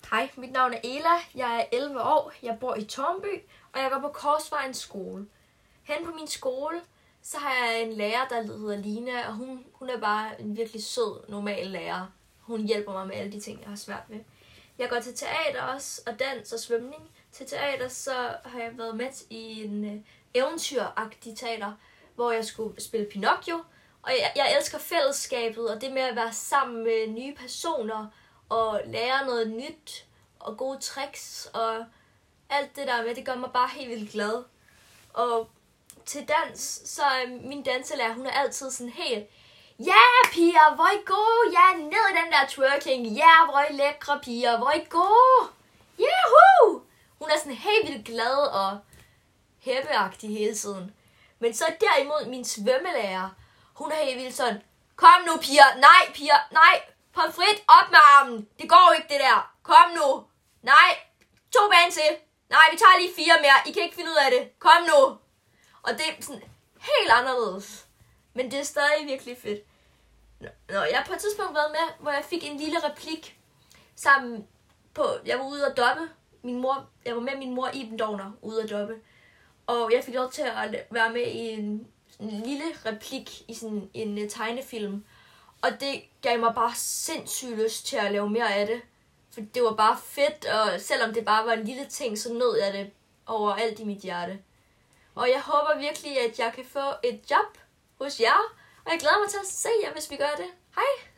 Hej, mit navn er Ela, jeg er 11 år, jeg bor i Tårnby, og jeg går på Korsvejens skole. Hen på min skole, så har jeg en lærer, der hedder Lina, og hun er bare en virkelig sød, normal lærer. Hun hjælper mig med alle de ting, jeg har svært ved. Jeg går til teater også, og dans og svømning. Til teater, så har jeg været med i en eventyragtig teater, hvor jeg skulle spille Pinocchio. Og jeg elsker fællesskabet, og det med at være sammen med nye personer, og lære noget nyt, og gode tricks, og alt det der med, det gør mig bare helt vildt glad. Og til dans, så er min danselærer, hun er altid sådan helt, ja piger, hvor I gode, ja, ned i den der twerking, ja, hvor I lækre piger, hvor I gode, yahoo! Hun er sådan helt vildt glad og hæppeagtig hele tiden. Men så derimod min svømmelærer, hun er helt vildt sådan, kom nu piger, nej, pomfrit, op med armen, det går ikke det der, kom nu, nej, 2 baner til, nej, vi tager lige 4 mere, I kan ikke finde ud af det, kom nu. Og det er sådan helt anderledes, men det er stadig virkelig fedt. Jeg har på et tidspunkt været med, hvor jeg fik en lille replik sammen på, jeg var ude at dobbe, jeg var med min mor Iben Dovner ude at dobbe, og jeg fik lov til at være med i en lille replik i sådan en tegnefilm, og det gav mig bare sindssygt lyst til at lave mere af det, for det var bare fedt, og selvom det bare var en lille ting, så nød jeg det overalt i mit hjerte. Og jeg håber virkelig, at jeg kan få et job hos jer, og jeg glæder mig til at se jer, hvis vi gør det. Hej!